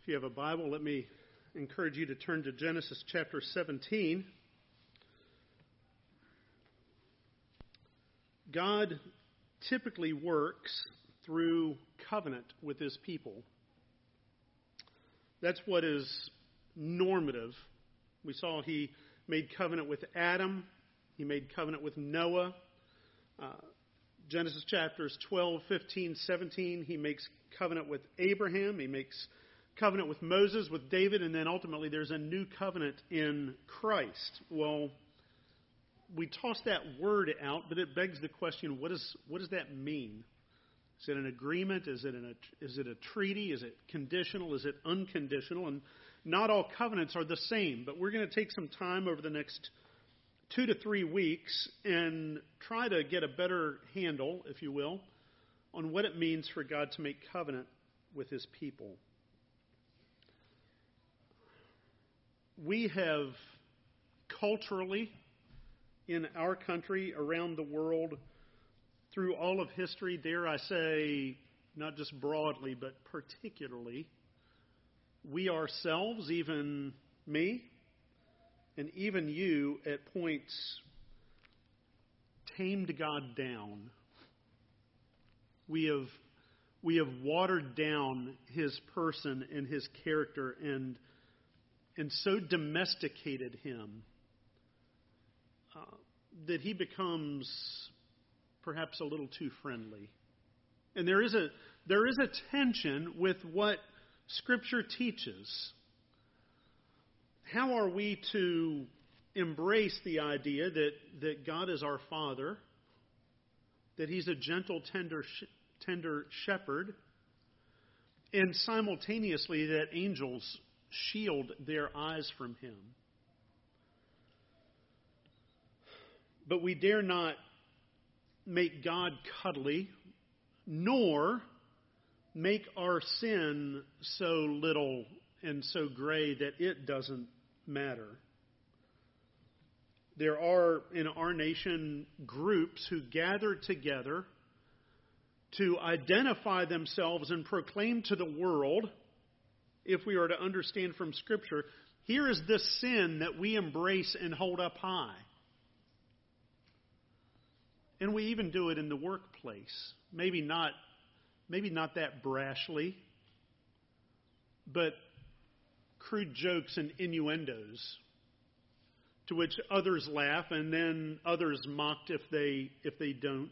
you have a Bible, let me encourage you to turn to Genesis chapter 17. God typically works through covenant with his people. That's what is normative. We saw he made covenant with Adam. He made covenant with Noah. Genesis chapters 12, 15, 17, he makes covenant with Abraham. He makes covenant with Moses, with David, and then ultimately there's a new covenant in Christ. Well, we toss that word out, but it begs the question, what does that mean? Is it an agreement? Is it a treaty? Is it conditional? Is it unconditional? And not all covenants are the same, but we're going to take some time over the next 2 to 3 weeks and try to get a better handle, if you will, on what it means for God to make covenant with his people. We have culturally, in our country, around the world, through all of history, dare I say, not just broadly, but particularly, we ourselves, even me, and even you, at points, tamed God down. We have watered down his person and his character and so domesticated him that he becomes perhaps a little too friendly. And there is a tension with what Scripture teaches. How are we to embrace the idea that God is our Father, that he's a gentle, tender shepherd, and simultaneously that angels shield their eyes from him? But we dare not make God cuddly, nor make our sin so little and so gray that it doesn't matter. There are in our nation groups who gather together to identify themselves and proclaim to the world, if we are to understand from Scripture, here is this sin that we embrace and hold up high. And we even do it in the workplace. Maybe not that brashly, but crude jokes and innuendos to which others laugh and then others mocked if they don't.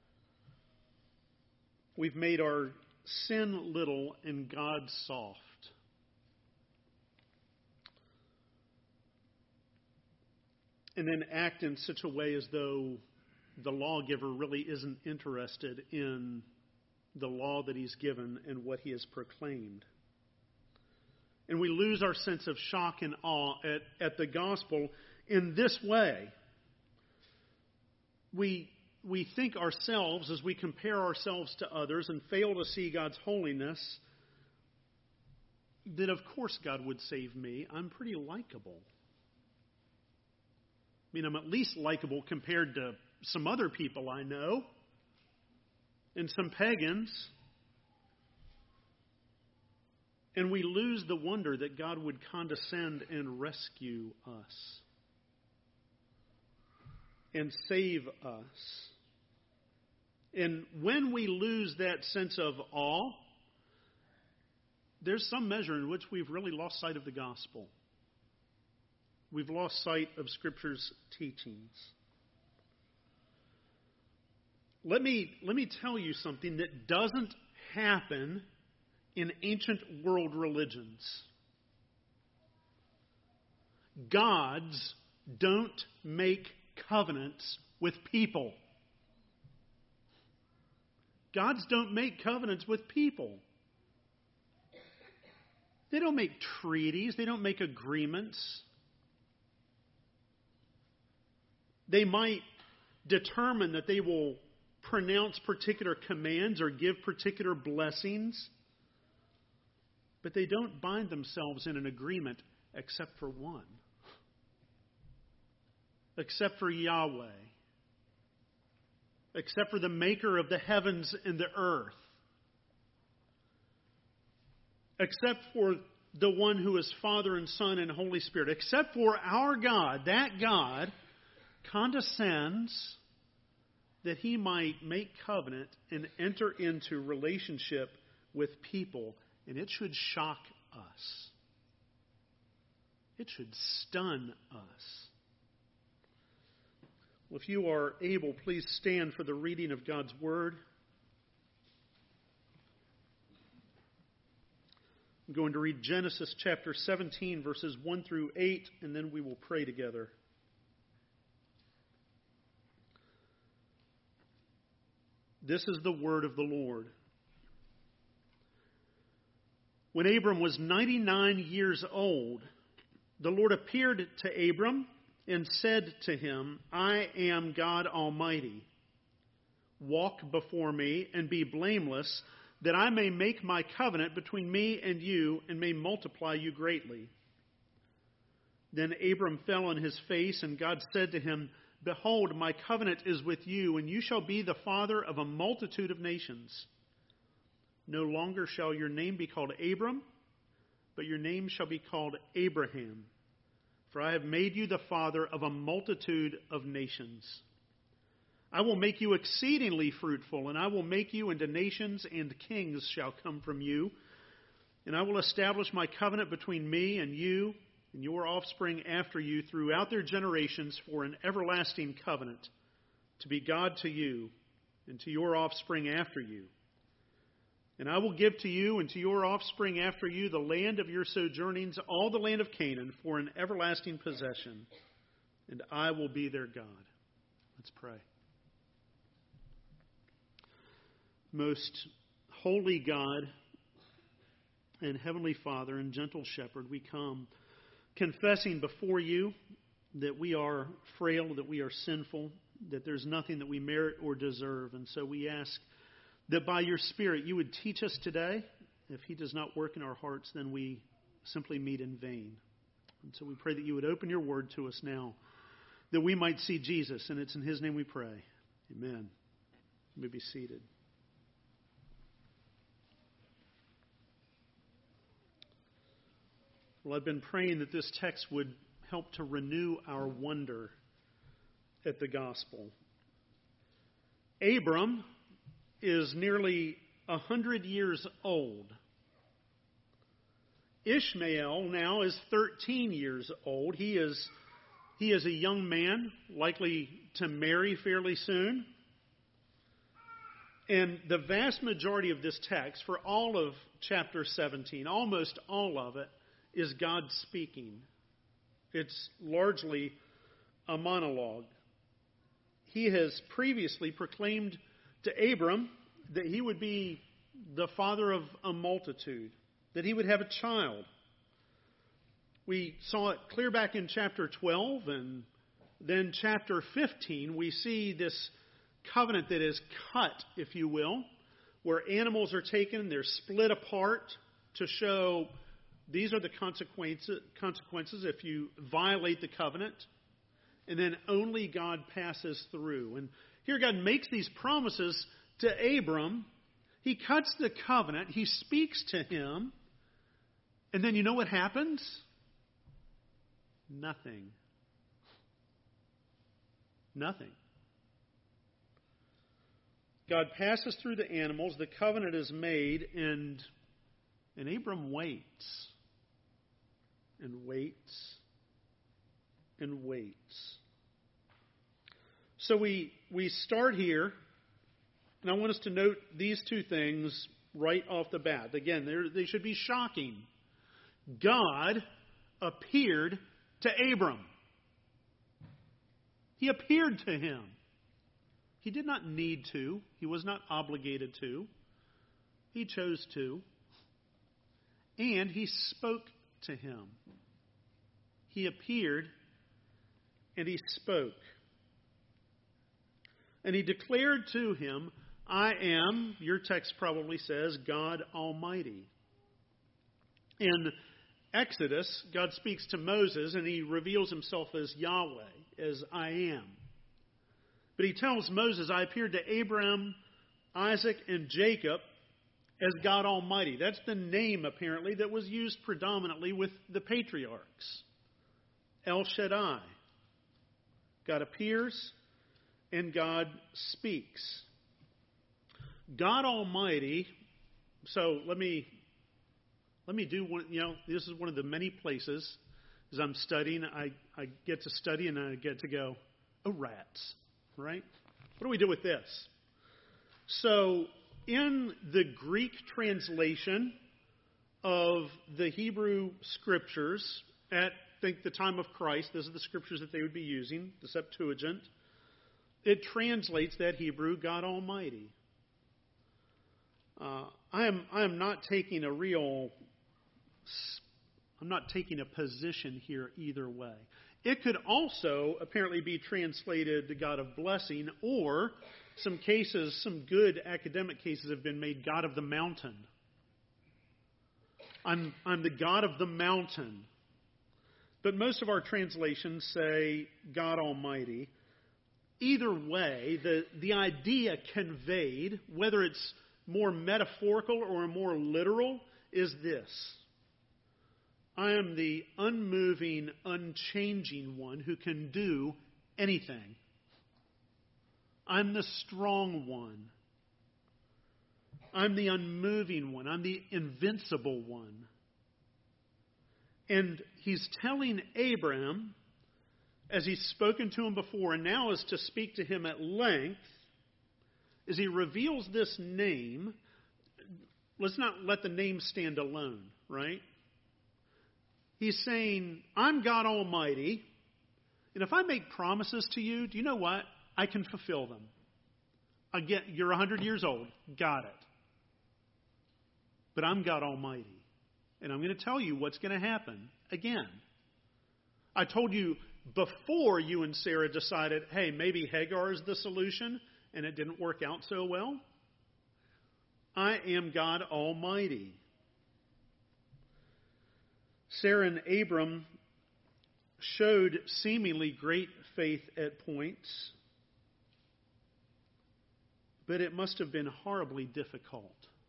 We've made our sin little and God soft. And then act in such a way as though the lawgiver really isn't interested in the law that he's given and what he has proclaimed. And we lose our sense of shock and awe at the gospel in this way. We think ourselves, as we compare ourselves to others and fail to see God's holiness, that of course God would save me. I'm pretty likable. I mean, I'm at least likable compared to some other people I know and some pagans. And we lose the wonder that God would condescend and rescue us and save us. And when we lose that sense of awe, there's some measure in which we've really lost sight of the gospel. We've lost sight of Scripture's teachings. Let me tell you something that doesn't happen in ancient world religions. Gods don't make covenants with people. Gods don't make covenants with people. They don't make treaties. They don't make agreements. They might determine that they will pronounce particular commands or give particular blessings, but they don't bind themselves in an agreement except for one. Except for Yahweh. Except for the maker of the heavens and the earth. Except for the one who is Father and Son and Holy Spirit, except for our God, that God condescends that he might make covenant and enter into relationship with people. And it should shock us. It should stun us. Well, if you are able, please stand for the reading of God's Word. I'm going to read Genesis chapter 17, verses 1 through 8, and then we will pray together. This is the word of the Lord. When Abram was 99 years old, the Lord appeared to Abram and said to him, I am God Almighty. Walk before me and be blameless, that I may make my covenant between me and you and may multiply you greatly. Then Abram fell on his face, and God said to him, Behold, my covenant is with you, and you shall be the father of a multitude of nations. No longer shall your name be called Abram, but your name shall be called Abraham. For I have made you the father of a multitude of nations. I will make you exceedingly fruitful, and I will make you into nations, and kings shall come from you. And I will establish my covenant between me and you and your offspring after you throughout their generations for an everlasting covenant, to be God to you and to your offspring after you. And I will give to you and to your offspring after you the land of your sojournings, all the land of Canaan, for an everlasting possession, and I will be their God. Let's pray. Most holy God and Heavenly Father and gentle Shepherd, we come confessing before you that we are frail, that we are sinful, that there's nothing that we merit or deserve. And so we ask that by your Spirit you would teach us today. If he does not work in our hearts, then we simply meet in vain. And so we pray that you would open your word to us now, that we might see Jesus. And it's in his name we pray. Amen. You may be seated. Well, I've been praying that this text would help to renew our wonder at the gospel. Abram is nearly 100 years old. Ishmael now is 13 years old. He is a young man, likely to marry fairly soon. And the vast majority of this text, for all of chapter 17, almost all of it, is God speaking. It's largely a monologue. He has previously proclaimed to Abram that he would be the father of a multitude, that he would have a child. We saw it clear back in chapter 12, and then chapter 15, we see this covenant that is cut, if you will, where animals are taken, they're split apart to show these are the consequences if you violate the covenant. And then only God passes through. And here God makes these promises to Abram. He cuts the covenant. He speaks to him. And then you know what happens? Nothing. Nothing. God passes through the animals. The covenant is made. And Abram waits. And waits. And waits. So we start here, and I want us to note these two things right off the bat. Again, they should be shocking. God appeared to Abram. He appeared to him. He did not need to. He was not obligated to. He chose to. And he spoke to him. He appeared and he spoke. And he declared to him, I am, your text probably says, God Almighty. In Exodus, God speaks to Moses and he reveals himself as Yahweh, as I am. But he tells Moses, I appeared to Abraham, Isaac, and Jacob as God Almighty. That's the name, apparently, that was used predominantly with the patriarchs. El Shaddai. God appears and God speaks. God Almighty. So let me do one. This is one of the many places as I'm studying. I get to study and I get to go, oh, rats, right? What do we do with this? So in the Greek translation of the Hebrew Scriptures at, I think, the time of Christ, those are the Scriptures that they would be using, the Septuagint, it translates that Hebrew, God Almighty. I am not taking a position here either way. It could also apparently be translated the God of blessing, or some good academic cases have been made God of the mountain. I'm the God of the mountain. But most of our translations say God Almighty. Either way, the idea conveyed, whether it's more metaphorical or more literal, is this. I am the unmoving, unchanging one who can do anything. I'm the strong one. I'm the unmoving one. I'm the invincible one. And he's telling Abraham, as he's spoken to him before, and now is to speak to him at length, as he reveals this name. Let's not let the name stand alone, right? He's saying, I'm God Almighty, and if I make promises to you, do you know what? I can fulfill them. You're 100 years old. Got it. But I'm God Almighty. And I'm going to tell you what's going to happen again. I told you before you and Sarah decided, hey, maybe Hagar is the solution, and it didn't work out so well. I am God Almighty. Sarah and Abram showed seemingly great faith at points, but it must have been horribly difficult.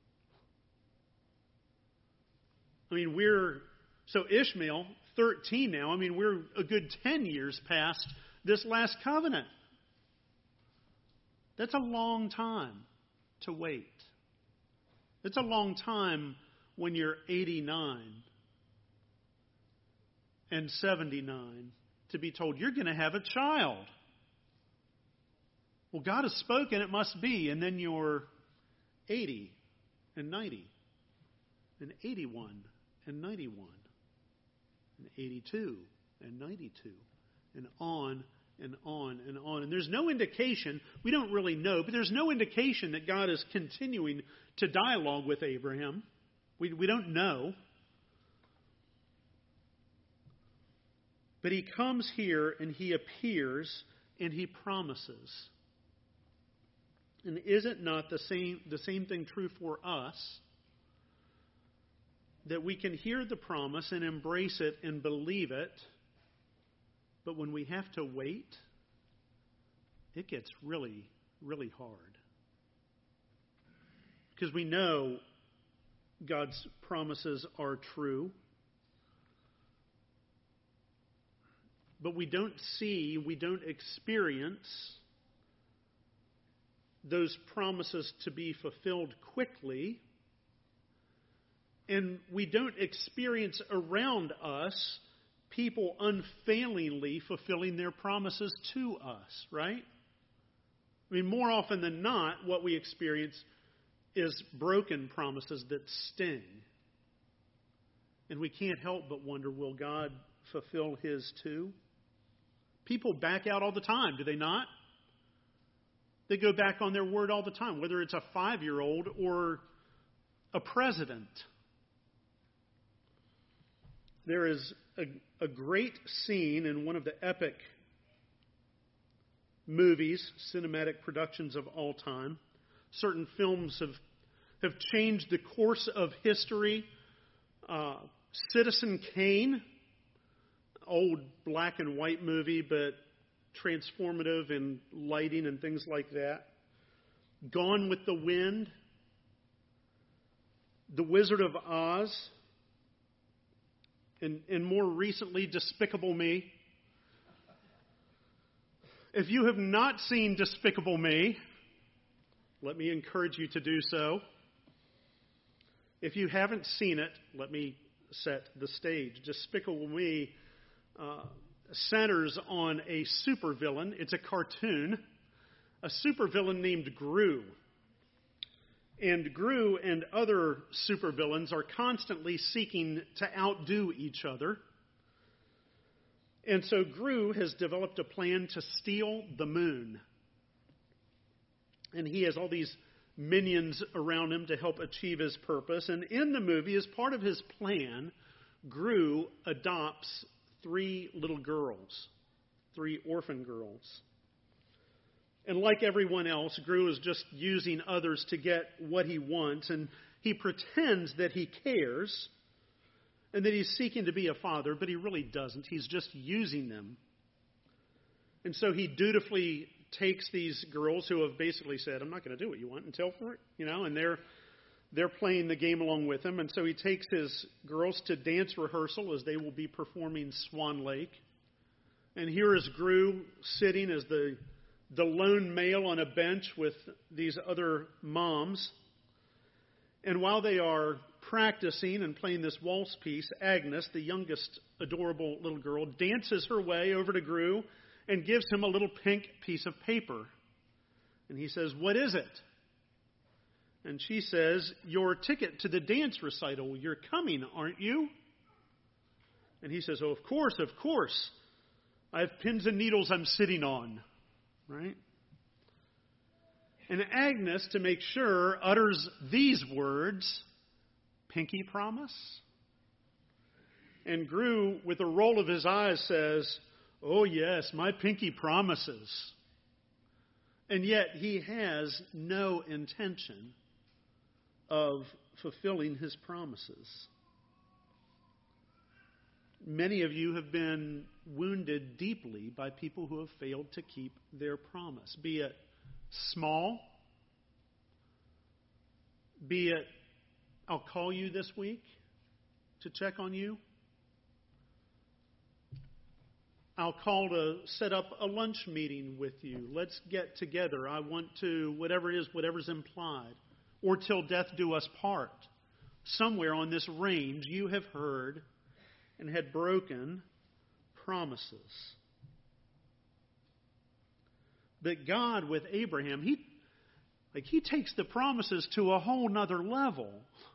So Ishmael, 13 now, we're a good 10 years past this last covenant. That's a long time to wait. It's a long time when you're 89 and 79 to be told you're going to have a child. Well, God has spoken, it must be. And then you're 80 and 90 and 81 and 91 and 82 and 92 and on and on and on. And there's no indication, we don't really know, but there's no indication that God is continuing to dialogue with Abraham. We don't know. But he comes here and he appears and he promises. And is it not the same thing true for us? That we can hear the promise and embrace it and believe it, but when we have to wait, it gets really, really hard. Because we know God's promises are true, but we don't experience those promises to be fulfilled quickly. And we don't experience around us people unfailingly fulfilling their promises to us, right? More often than not, what we experience is broken promises that sting. And we can't help but wonder, will God fulfill his too? People back out all the time, do they not? They go back on their word all the time, whether it's a 5-year-old or a president. There is a great scene in one of the epic movies, cinematic productions of all time. Certain films have changed the course of history. Citizen Kane, old black and white movie, but transformative in lighting and things like that. Gone with the Wind. The Wizard of Oz, and more recently, Despicable Me. If you have not seen Despicable Me, let me encourage you to do so. If you haven't seen it, let me set the stage. Despicable Me centers on a supervillain. It's a cartoon. A supervillain named Gru. And Gru and other supervillains are constantly seeking to outdo each other. And so Gru has developed a plan to steal the moon. And he has all these minions around him to help achieve his purpose. And in the movie, as part of his plan, Gru adopts 3 little girls, 3 orphan girls. And like everyone else, Gru is just using others to get what he wants. And he pretends that he cares and that he's seeking to be a father, but he really doesn't. He's just using them. And so he dutifully takes these girls who have basically said, I'm not going to do what you want and tell for it, and they're playing the game along with him. And so he takes his girls to dance rehearsal as they will be performing Swan Lake. And here is Gru sitting as the lone male on a bench with these other moms. And while they are practicing and playing this waltz piece, Agnes, the youngest adorable little girl, dances her way over to Gru and gives him a little pink piece of paper. And he says, "What is it?" And she says, "Your ticket to the dance recital. You're coming, aren't you?" And he says, "Oh, of course, of course. I have pins and needles I'm sitting on." Right? And Agnes, to make sure, utters these words, "Pinky promise?" And Gru, with a roll of his eyes, says, "Oh yes, my pinky promises." And yet he has no intention of fulfilling his promises. Many of you have been wounded deeply by people who have failed to keep their promise, be it small, be it, I'll call you this week to check on you. I'll call to set up a lunch meeting with you. Let's get together. I want to, whatever it is, whatever's implied. Or till death do us part. Somewhere on this range you have heard and had broken promises. But God, with Abraham, he takes the promises to a whole nother level.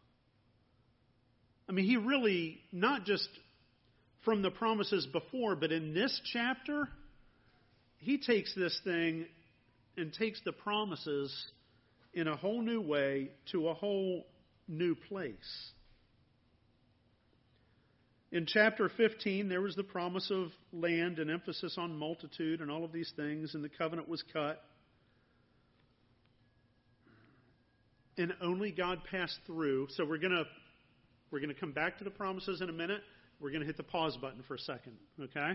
I mean, he really, not just from the promises before, but in this chapter, he takes this thing and takes the promises in a whole new way to a whole new place. In chapter 15, there was the promise of land and emphasis on multitude and all of these things, and the covenant was cut. And only God passed through. So we're going to come back to the promises in a minute. We're going to hit the pause button for a second, okay?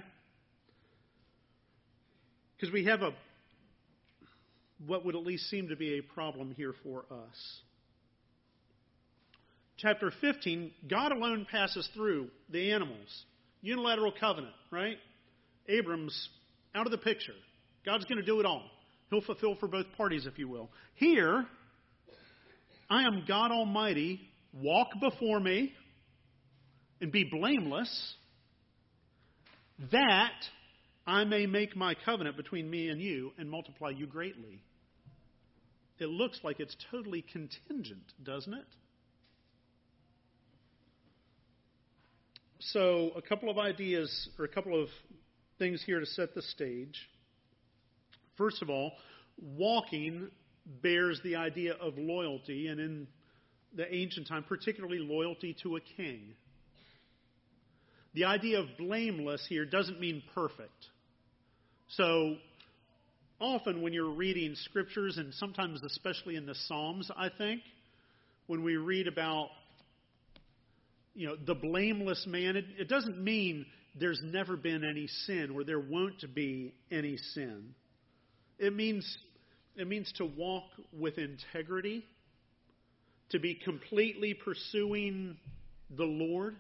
Because we have what would at least seem to be a problem here for us. Chapter 15, God alone passes through the animals. Unilateral covenant, right? Abram's out of the picture. God's going to do it all. He'll fulfill for both parties, if you will. Here, I am God Almighty. Walk before me and be blameless, that I may make my covenant between me and you and multiply you greatly. It looks like it's totally contingent, doesn't it? So, a couple of ideas, or a couple of things here to set the stage. First of all, walking bears the idea of loyalty, and in the ancient time, particularly loyalty to a king. The idea of blameless here doesn't mean perfect. So, often when you're reading scriptures, and sometimes especially in the Psalms, I think, when we read about the blameless man, it doesn't mean there's never been any sin or there won't be any sin. It means to walk with integrity, to be completely pursuing the Lord,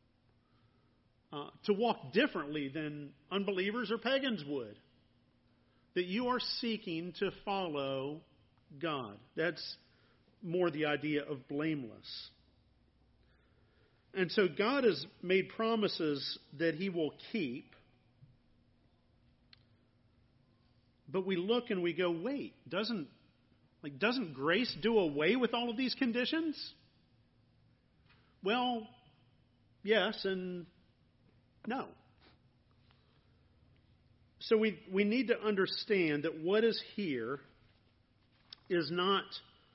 to walk differently than unbelievers or pagans would. That you are seeking to follow God. That's more the idea of blameless. And so God has made promises that He will keep. But we look and we go, wait, doesn't grace do away with all of these conditions? Well, yes and no. So we need to understand that what is here is not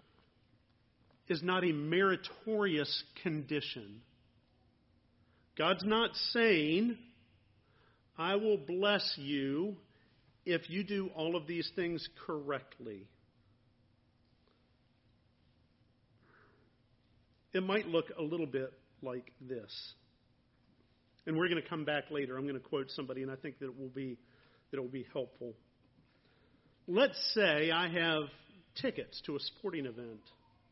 a meritorious condition. God's not saying, I will bless you if you do all of these things correctly. It might look a little bit like this. And we're going to come back later. I'm going to quote somebody, and I think that it will be helpful. Let's say I have tickets to a sporting event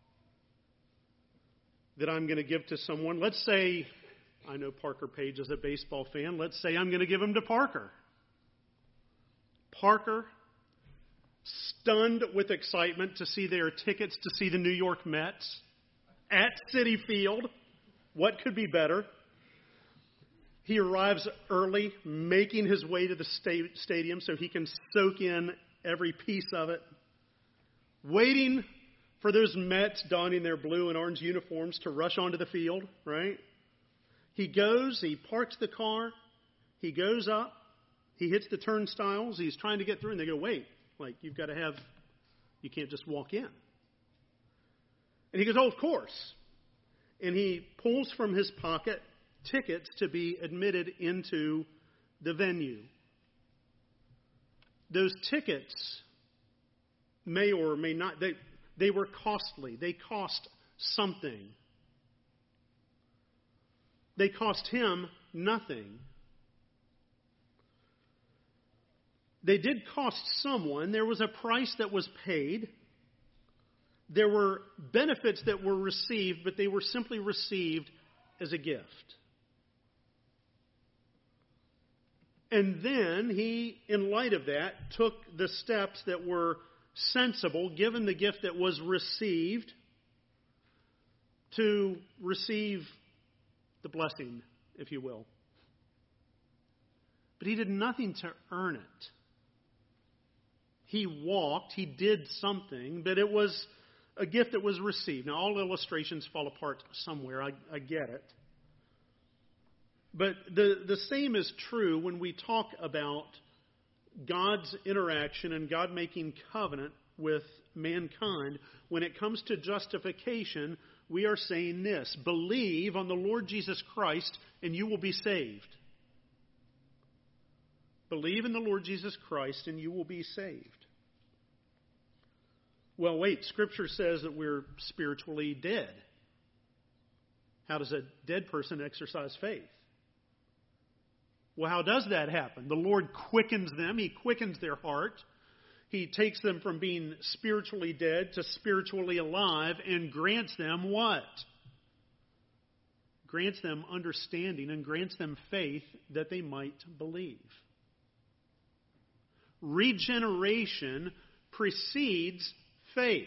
that I'm going to give to someone. Let's say, I know Parker Page is a baseball fan. Let's say I'm going to give them to Parker. Parker, stunned with excitement to see their tickets to see the New York Mets at Citi Field. What could be better? He arrives early, making his way to the stadium so he can soak in every piece of it, waiting for those Mets donning their blue and orange uniforms to rush onto the field, right? He goes, he parks the car, he goes up, he hits the turnstiles, he's trying to get through, and they go, wait, you can't just walk in. And he goes, oh, of course. And he pulls from his pocket tickets to be admitted into the venue. Those tickets may or may not, they were costly. They cost something. They cost him nothing. They did cost someone. There was a price that was paid. There were benefits that were received, but they were simply received as a gift. And then he, in light of that, took the steps that were sensible, given the gift that was received, to receive the blessing, if you will. But he did nothing to earn it. He walked, he did something, but it was a gift that was received. Now, all illustrations fall apart somewhere. I get it. But the same is true when we talk about God's interaction and God making covenant with mankind. When it comes to justification, we are saying this: believe on the Lord Jesus Christ and you will be saved. Believe in the Lord Jesus Christ and you will be saved. Well, wait, Scripture says that we're spiritually dead. How does a dead person exercise faith? Well, how does that happen? The Lord quickens them. He quickens their heart. He takes them from being spiritually dead to spiritually alive and grants them what? Grants them understanding and grants them faith that they might believe. Regeneration precedes faith.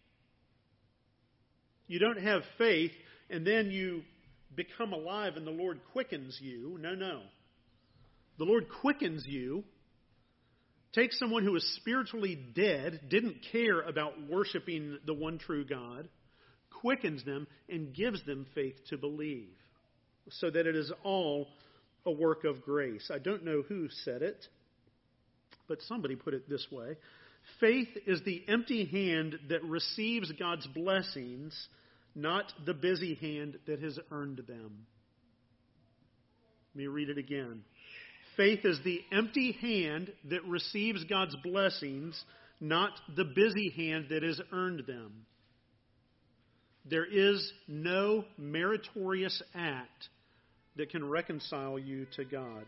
You don't have faith and then you become alive and the Lord quickens you. No. The Lord quickens you, takes someone who is spiritually dead, didn't care about worshiping the one true God, quickens them and gives them faith to believe, so that it is all a work of grace. I don't know who said it, but somebody put it this way: faith is the empty hand that receives God's blessings, not the busy hand that has earned them. Let me read it again. Faith is the empty hand that receives God's blessings, not the busy hand that has earned them. There is no meritorious act that can reconcile you to God.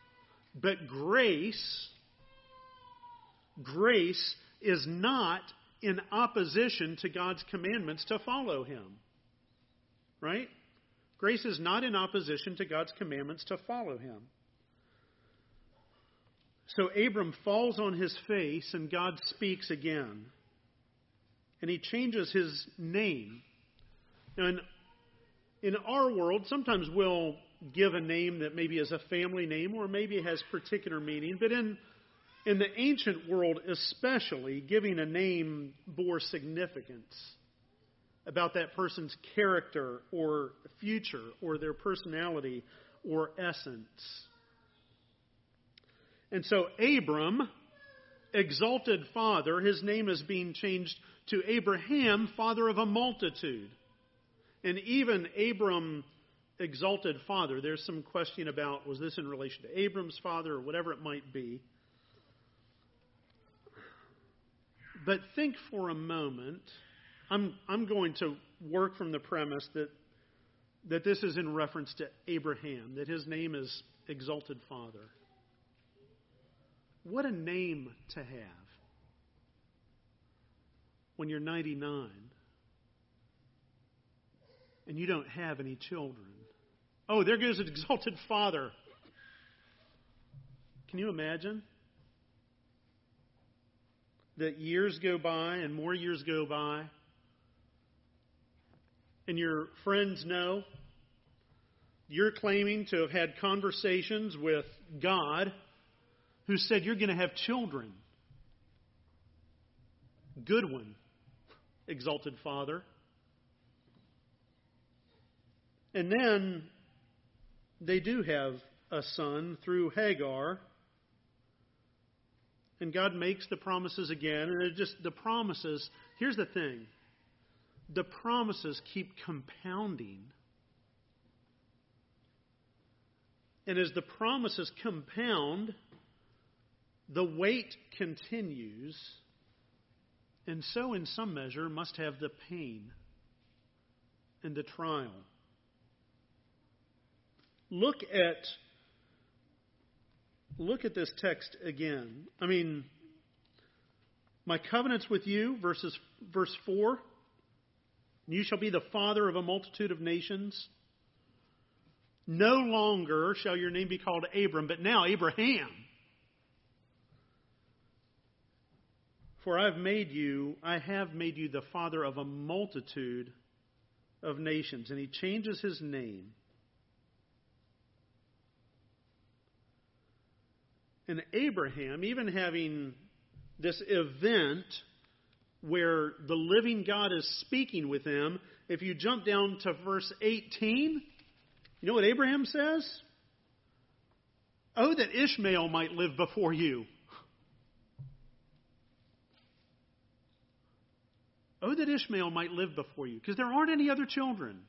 But grace is not in opposition to God's commandments to follow Him. Right? Grace is not in opposition to God's commandments to follow Him. So Abram falls on his face and God speaks again. And He changes his name. Now, in our world, sometimes we'll give a name that maybe is a family name or maybe has particular meaning. But in the ancient world especially, giving a name bore significance about that person's character or future or their personality or essence. And so Abram, exalted father, his name is being changed to Abraham, father of a multitude. And even Abram, exalted father, there's some question about, was this in relation to Abram's father or whatever it might be. But think for a moment, I'm going to work from the premise that this is in reference to Abraham, that his name is exalted father. What a name to have when you're 99 and you don't have any children. Oh, there goes an exalted father. Can you imagine? That years go by and more years go by, and your friends know you're claiming to have had conversations with God who said you're going to have children. Good one, exalted father. And then they do have a son through Hagar. And God makes the promises again. And the promises, here's the thing. The promises keep compounding. And as the promises compound, the wait continues. And so in some measure must have the pain and the trial. Look at this text again. I mean, my covenants with you, verse 4. You shall be the father of a multitude of nations. No longer shall your name be called Abram, but now Abraham. For I have made you the father of a multitude of nations. And he changes his name. And Abraham, even having this event where the living God is speaking with him, if you jump down to verse 18, you know what Abraham says? Oh, that Ishmael might live before you. Oh, that Ishmael might live before you, because there aren't any other children.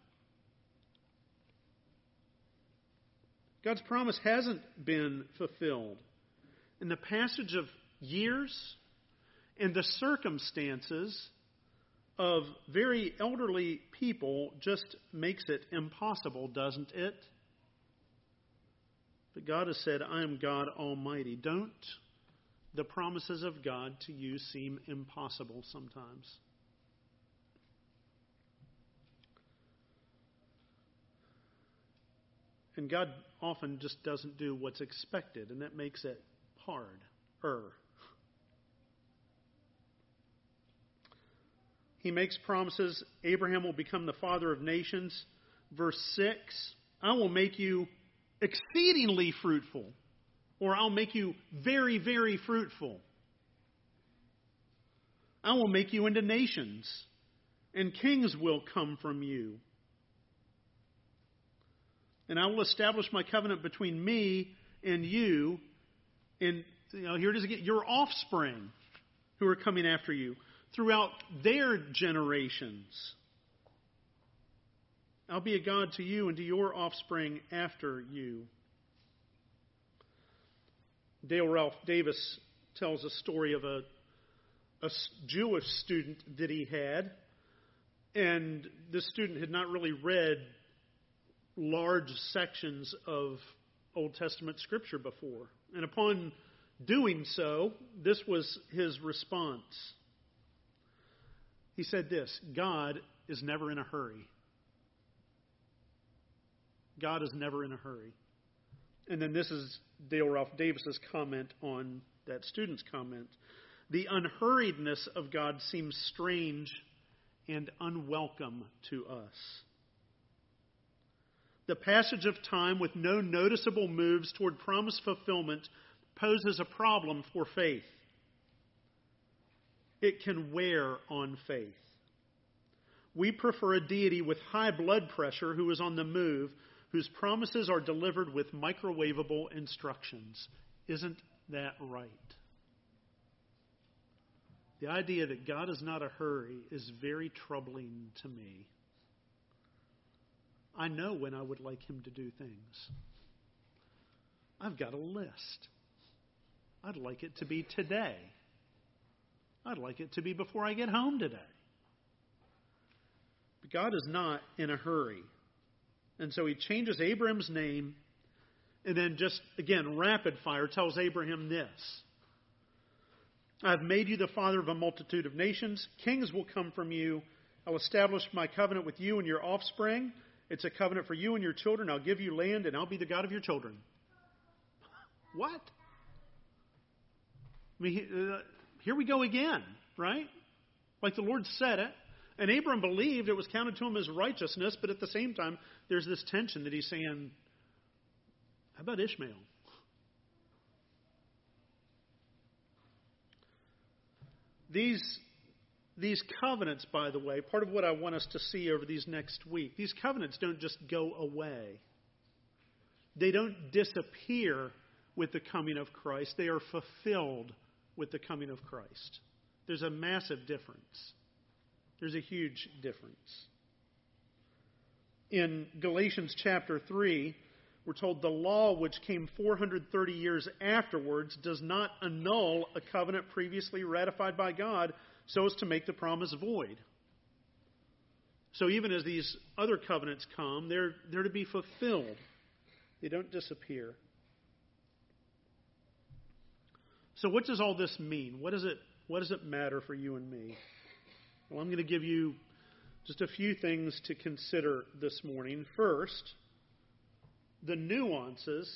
God's promise hasn't been fulfilled. And the passage of years and the circumstances of very elderly people just makes it impossible, doesn't it? But God has said, I am God Almighty. Don't the promises of God to you seem impossible sometimes? And God often just doesn't do what's expected, and that makes it harder. He makes promises. Abraham will become the father of nations. Verse 6, I will make you exceedingly fruitful, or I'll make you very, very fruitful. I will make you into nations, and kings will come from you. And I will establish my covenant between me and you, and here it is again, your offspring who are coming after you throughout their generations. I'll be a God to you and to your offspring after you. Dale Ralph Davis tells a story of a Jewish student that he had. And this student had not really read large sections of Old Testament scripture before. And upon doing so, this was his response. He said this: God is never in a hurry. God is never in a hurry. And then this is Dale Ralph Davis's comment on that student's comment. The unhurriedness of God seems strange and unwelcome to us. The passage of time with no noticeable moves toward promise fulfillment poses a problem for faith. It can wear on faith. We prefer a deity with high blood pressure who is on the move, whose promises are delivered with microwavable instructions. Isn't that right? The idea that God is not a hurry is very troubling to me. I know when I would like him to do things. I've got a list. I'd like it to be today. I'd like it to be before I get home today. But God is not in a hurry. And so he changes Abraham's name and then just, again, rapid fire tells Abraham this: I've made you the father of a multitude of nations. Kings will come from you. I'll establish my covenant with you and your offspring. It's a covenant for you and your children. I'll give you land, and I'll be the God of your children. What? I mean, here we go again, right? Like the Lord said it. And Abram believed, it was counted to him as righteousness, but at the same time, there's this tension that he's saying, how about Ishmael? These covenants, by the way, part of what I want us to see over these next week, these covenants don't just go away. They don't disappear with the coming of Christ. They are fulfilled with the coming of Christ. There's a massive difference. There's a huge difference. In Galatians chapter 3, we're told the law which came 430 years afterwards does not annul a covenant previously ratified by God so as to make the promise void. So even as these other covenants come, they're to be fulfilled. They don't disappear. So what does all this mean? What does it matter for you and me? Well, I'm going to give you just a few things to consider this morning. First, the nuances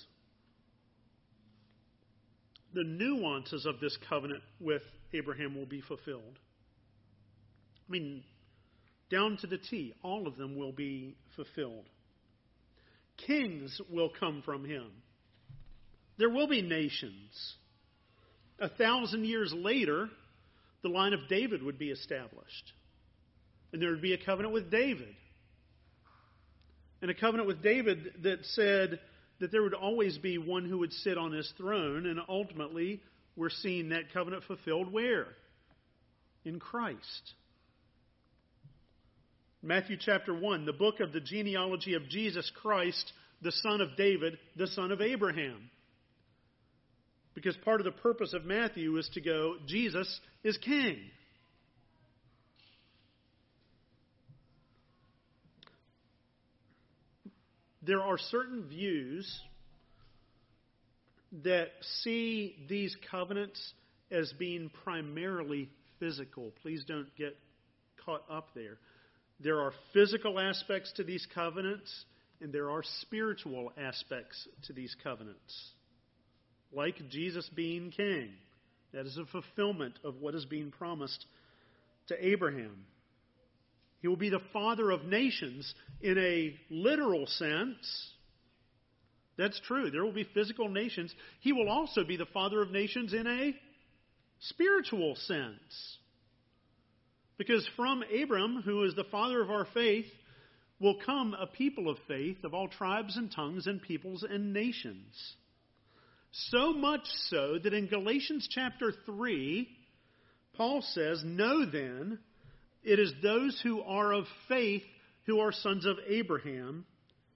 of this covenant with Abraham will be fulfilled. I mean, down to the T, all of them will be fulfilled. Kings will come from him. There will be nations. 1,000 years later, the line of David would be established. And there would be a covenant with David. And a covenant with David that said that there would always be one who would sit on his throne. And ultimately, we're seeing that covenant fulfilled where? In Christ. Matthew chapter 1, the book of the genealogy of Jesus Christ, the son of David, the son of Abraham. Because part of the purpose of Matthew is to go, Jesus is king. There are certain views that see these covenants as being primarily physical. Please don't get caught up there. There are physical aspects to these covenants, and there are spiritual aspects to these covenants. Like Jesus being king. That is a fulfillment of what is being promised to Abraham. He will be the father of nations in a literal sense. That's true. There will be physical nations. He will also be the father of nations in a spiritual sense. Because from Abram, who is the father of our faith, will come a people of faith of all tribes and tongues and peoples and nations. So much so that in Galatians chapter 3, Paul says, "Know then, it is those who are of faith who are sons of Abraham.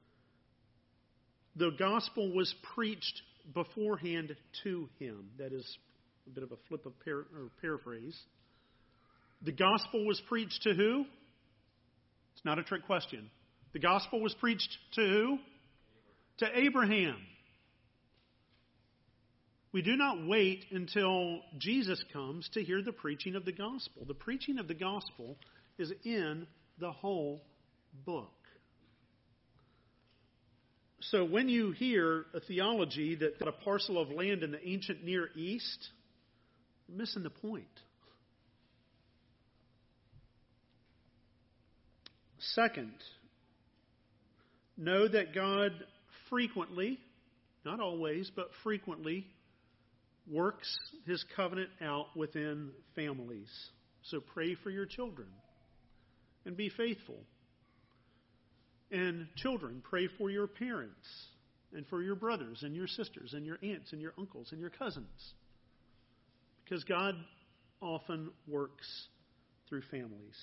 The gospel was preached beforehand to him." That is a bit of a flip of paraphrase. The gospel was preached to who? It's not a trick question. The gospel was preached to who? To Abraham. We do not wait until Jesus comes to hear the preaching of the gospel. The preaching of the gospel is in the whole book. So when you hear a theology that a parcel of land in the ancient Near East, you're missing the point. Second, know that God frequently, not always, but frequently, works His covenant out within families. So pray for your children and be faithful. And children, pray for your parents and for your brothers and your sisters and your aunts and your uncles and your cousins. Because God often works through families.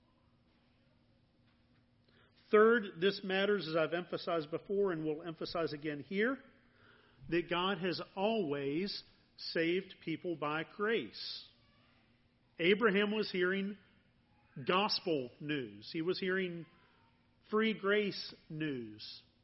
Third, this matters, as I've emphasized before and will emphasize again here, that God has always saved people by grace. Abraham was hearing gospel news. He was hearing free grace news.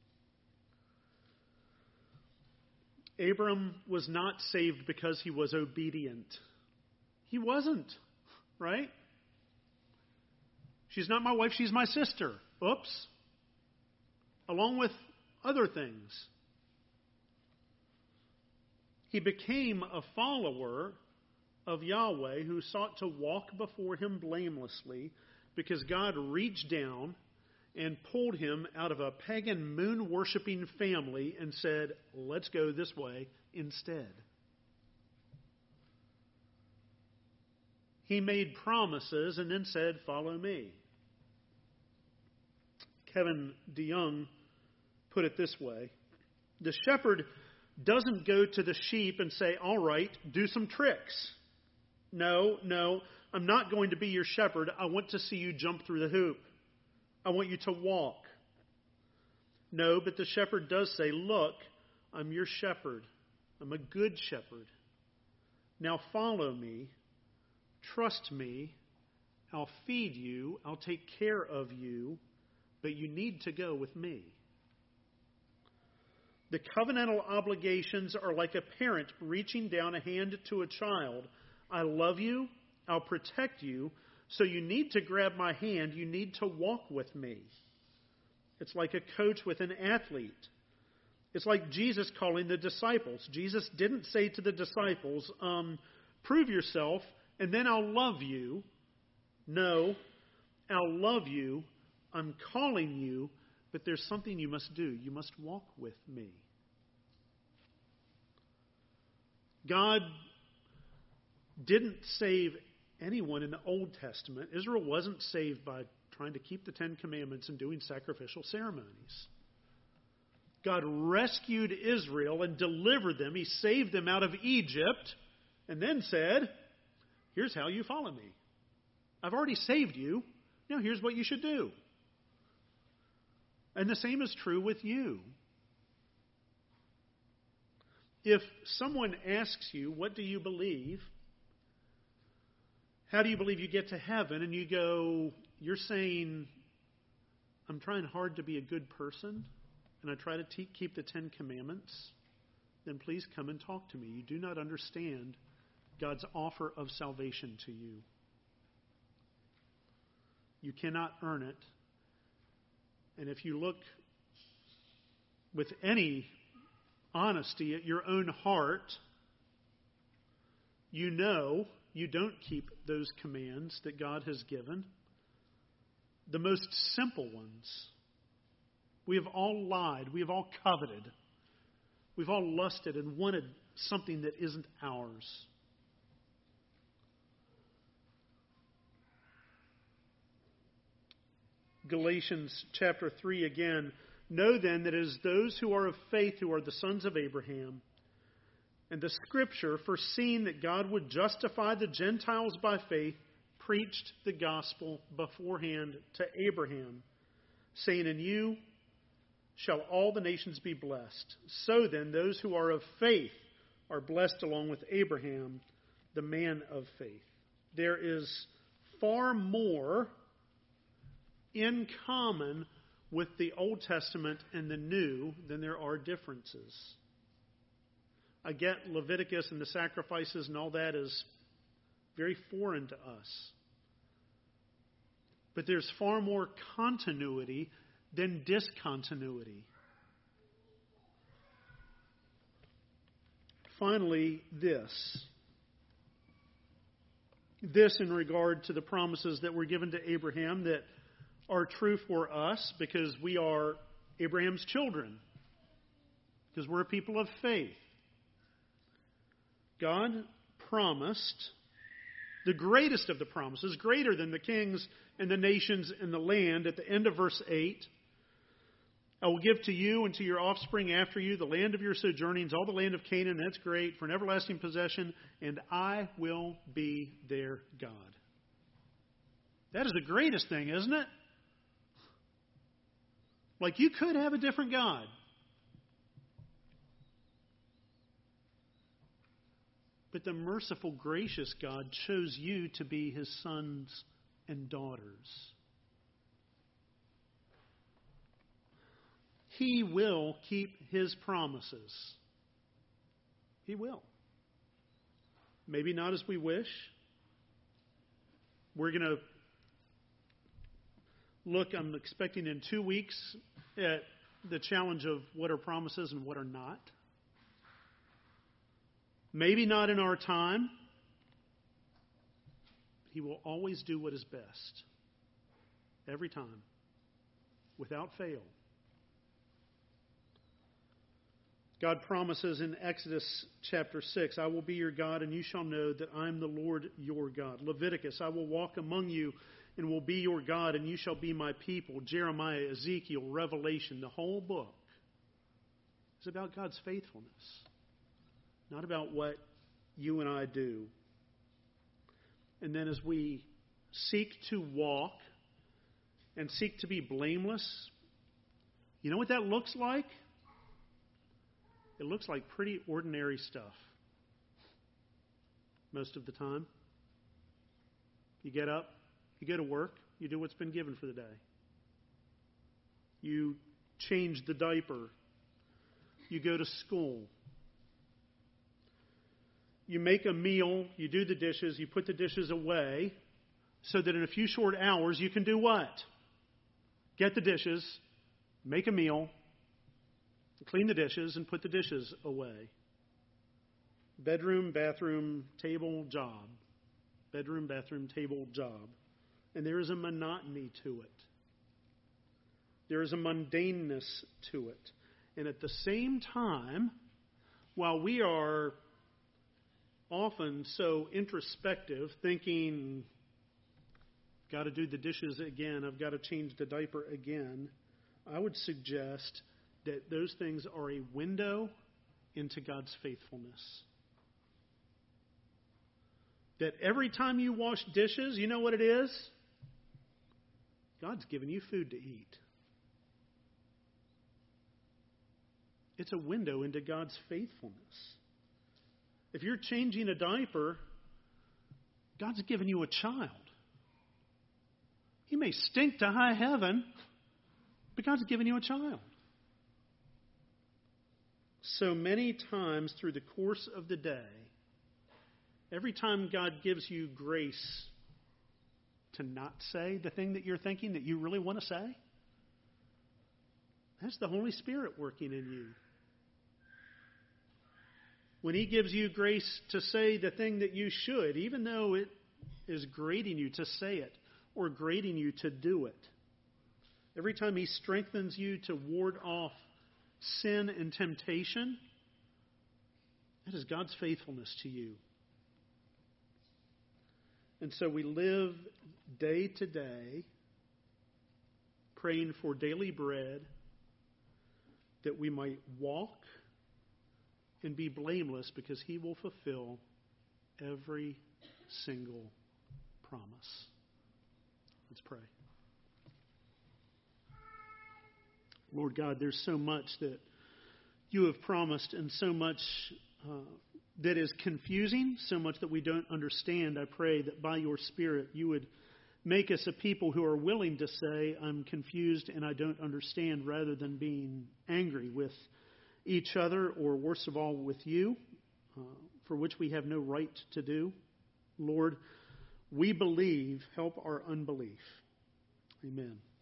Abram was not saved because he was obedient. He wasn't, right? She's not my wife, she's my sister. Oops. Along with other things. He became a follower of Yahweh who sought to walk before Him blamelessly because God reached down and pulled him out of a pagan moon-worshipping family and said, let's go this way instead. He made promises and then said, follow me. Kevin DeYoung put it this way. The shepherd doesn't go to the sheep and say, all right, do some tricks. No, I'm not going to be your shepherd. I want to see you jump through the hoop. I want you to walk. No, but the shepherd does say, look, I'm your shepherd. I'm a good shepherd. Now follow me. Trust me. I'll feed you. I'll take care of you. But you need to go with me. The covenantal obligations are like a parent reaching down a hand to a child. I love you. I'll protect you. So you need to grab my hand. You need to walk with me. It's like a coach with an athlete. It's like Jesus calling the disciples. Jesus didn't say to the disciples, prove yourself and then I'll love you. No, I'll love you. I'm calling you, but there's something you must do. You must walk with me. God didn't save anyone in the Old Testament. Israel wasn't saved by trying to keep the Ten Commandments and doing sacrificial ceremonies. God rescued Israel and delivered them. He saved them out of Egypt and then said, here's how you follow me. I've already saved you. Now here's what you should do. And the same is true with you. If someone asks you, what do you believe? How do you believe you get to heaven? And you go, you're saying, I'm trying hard to be a good person, and I try to keep the Ten Commandments, then please come and talk to me. You do not understand God's offer of salvation to you. You cannot earn it. And if you look with any honesty at your own heart, you know you don't keep those commands that God has given. The most simple ones. We have all lied. We have all coveted. We've all lusted and wanted something that isn't ours. Galatians chapter 3 again. Know then that it is those who are of faith who are the sons of Abraham. And the Scripture, foreseeing that God would justify the Gentiles by faith, preached the gospel beforehand to Abraham, saying, in you shall all the nations be blessed. So then, those who are of faith are blessed along with Abraham, the man of faith. There is far more in common with the Old Testament and the New than there are differences. I get Leviticus and the sacrifices and all that is very foreign to us. But there's far more continuity than discontinuity. Finally, this in regard to the promises that were given to Abraham that are true for us because we are Abraham's children, because we're a people of faith. God promised the greatest of the promises, greater than the kings and the nations and the land, at the end of verse 8. I will give to you and to your offspring after you the land of your sojournings, all the land of Canaan, that's great, for an everlasting possession, and I will be their God. That is the greatest thing, isn't it? Like, you could have a different God. But the merciful, gracious God chose you to be His sons and daughters. He will keep His promises. He will. Maybe not as we wish. We're going to look, I'm expecting in 2 weeks, at the challenge of what are promises and what are not. Maybe not in our time. He will always do what is best. Every time. Without fail. God promises in Exodus chapter 6, I will be your God, and you shall know that I am the Lord your God. Leviticus, I will walk among you and will be your God, and you shall be my people. Jeremiah, Ezekiel, Revelation, the whole book is about God's faithfulness, not about what you and I do. And then as we seek to walk and seek to be blameless, you know what that looks like? It looks like pretty ordinary stuff most of the time. You get up, you go to work, you do what's been given for the day. You change the diaper. You go to school. You make a meal, you do the dishes, you put the dishes away so that in a few short hours you can do what? Get the dishes, make a meal, clean the dishes, and put the dishes away. Bedroom, bathroom, table, job. Bedroom, bathroom, table, job. And there is a monotony to it. There is a mundaneness to it. And at the same time, while we are often so introspective, thinking, got to do the dishes again, I've got to change the diaper again, I would suggest that those things are a window into God's faithfulness. That every time you wash dishes, you know what it is? God's given you food to eat. It's a window into God's faithfulness. If you're changing a diaper, God's given you a child. He may stink to high heaven, but God's given you a child. So many times through the course of the day, every time God gives you grace to not say the thing that you're thinking that you really want to say, that's the Holy Spirit working in you. When He gives you grace to say the thing that you should, even though it is grating you to say it or grating you to do it, every time He strengthens you to ward off sin and temptation, that is God's faithfulness to you. And so we live day to day praying for daily bread that we might walk and be blameless because He will fulfill every single promise. Let's pray. Lord God, there's so much that you have promised and so much that is confusing, so much that we don't understand. I pray that by your Spirit you would make us a people who are willing to say, I'm confused and I don't understand, rather than being angry with each other or worst of all with you, for which we have no right to do. Lord, we believe, help our unbelief. Amen.